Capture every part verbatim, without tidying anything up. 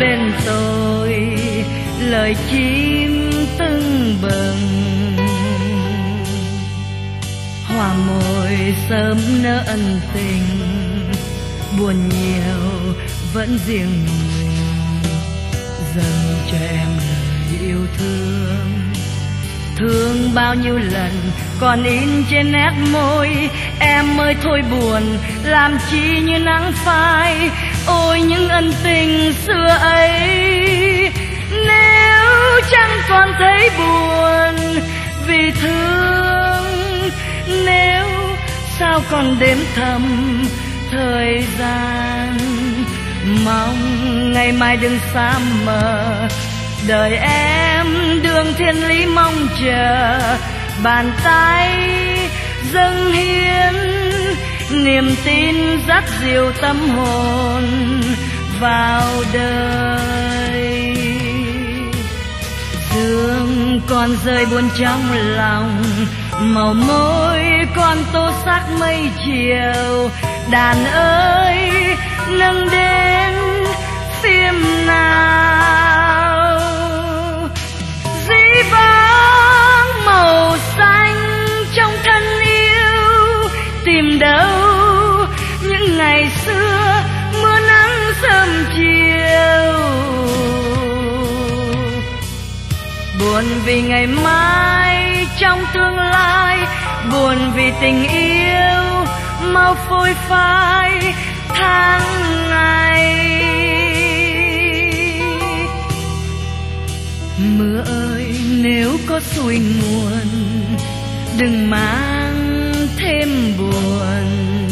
bên tôi lời chim tưng bừng, hoa môi sớm nỡ ân tình, buồn nhiều vẫn riêng mình, dâng cho em lời yêu thương. Thương bao nhiêu lần còn in trên nét môi, em ơi thôi buồn làm chi như nắng phai. Ôi những ân tình xưa ấy, nếu chẳng còn thấy buồn vì thương, nếu sao còn đếm thầm thời gian. Mong ngày mai đừng xa mờ, đời em đường thiên lý mong chờ. Bàn tay dâng hiến niềm tin dắt dìu tâm hồn vào đời. Sương còn rơi buồn trong lòng, màu môi còn tô sắc mây chiều. Đàn ơi nâng đến phim nào, dĩ vãng màu xanh trong thân yêu. Tìm đâu những ngày xưa mưa nắng sớm chiều, buồn vì ngày mai trong tương lai, buồn vì tình yêu mau phôi phai tháng ngày. Mưa ơi nếu có xuôi nguồn, đừng mang thêm buồn.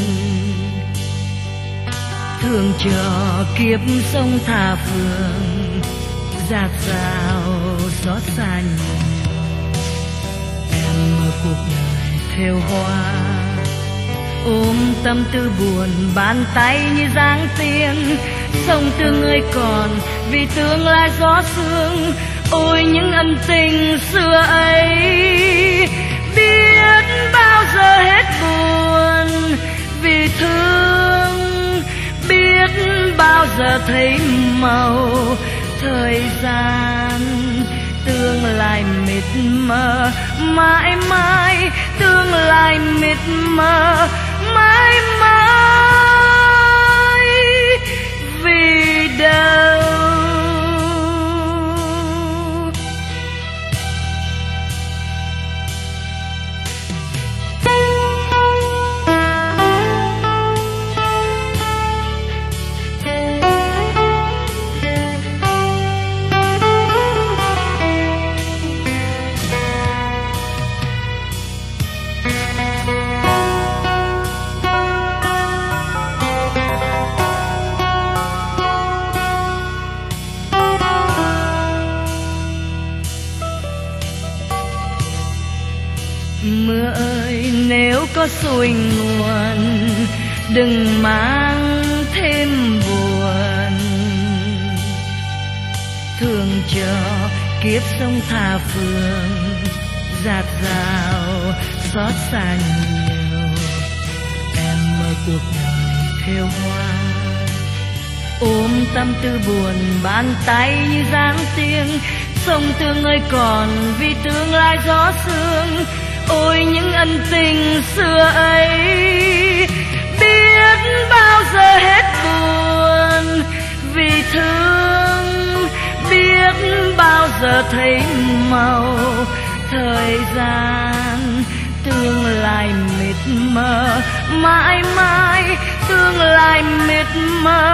Thương cho kiếp sông thả phường, dạt dào xót xa nhiều. Em mơ cuộc đời theo hoa, ôm tâm tư buồn bàn tay như dáng tiên. Sông tương ơi còn vì tương lai gió sương. Ôi những ân tình xưa ấy, biết bao giờ hết buồn vì thương, biết bao giờ thấy màu thời gian. Tương lai mịt mờ mãi mãi, tương lai mịt mờ mãi mãi, vì đâu mưa ơi nếu có xuôi nguồn, đừng mang thêm buồn. Thương cho kiếp sông thả phường, dạt dào xót xa nhiều. Em mơ cuộc đời theo hoa, ôm tâm tư buồn bàn tay như dáng tiên. Sông tương ơi còn vì tương lai gió sương. Ôi những ân tình xưa ấy, biết bao giờ hết buồn vì thương, biết bao giờ thấy màu thời gian. Tương lai mịt mờ mãi mãi, tương lai mịt mờ